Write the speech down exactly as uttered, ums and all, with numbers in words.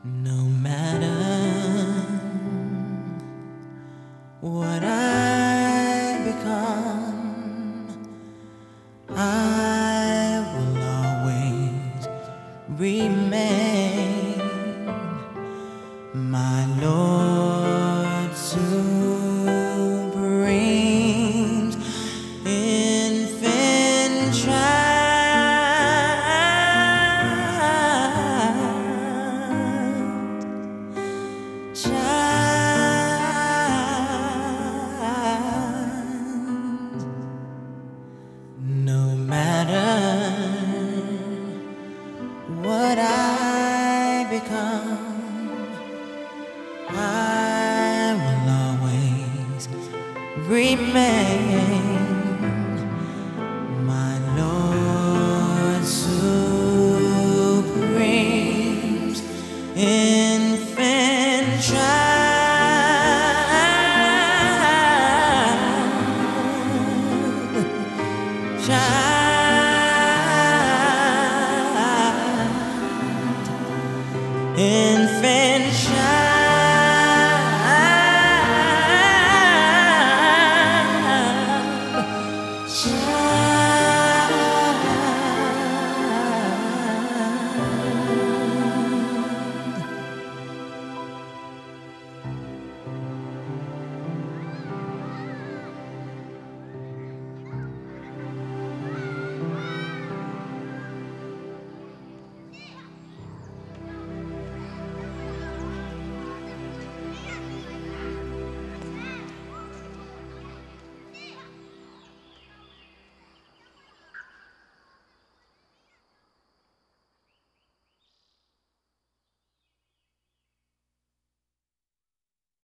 No matter what I become, I will always remain my Lord Supreme's infant child. Child, no matter what I become, I will always remain my Lord Supreme's infant child. Child, infant child.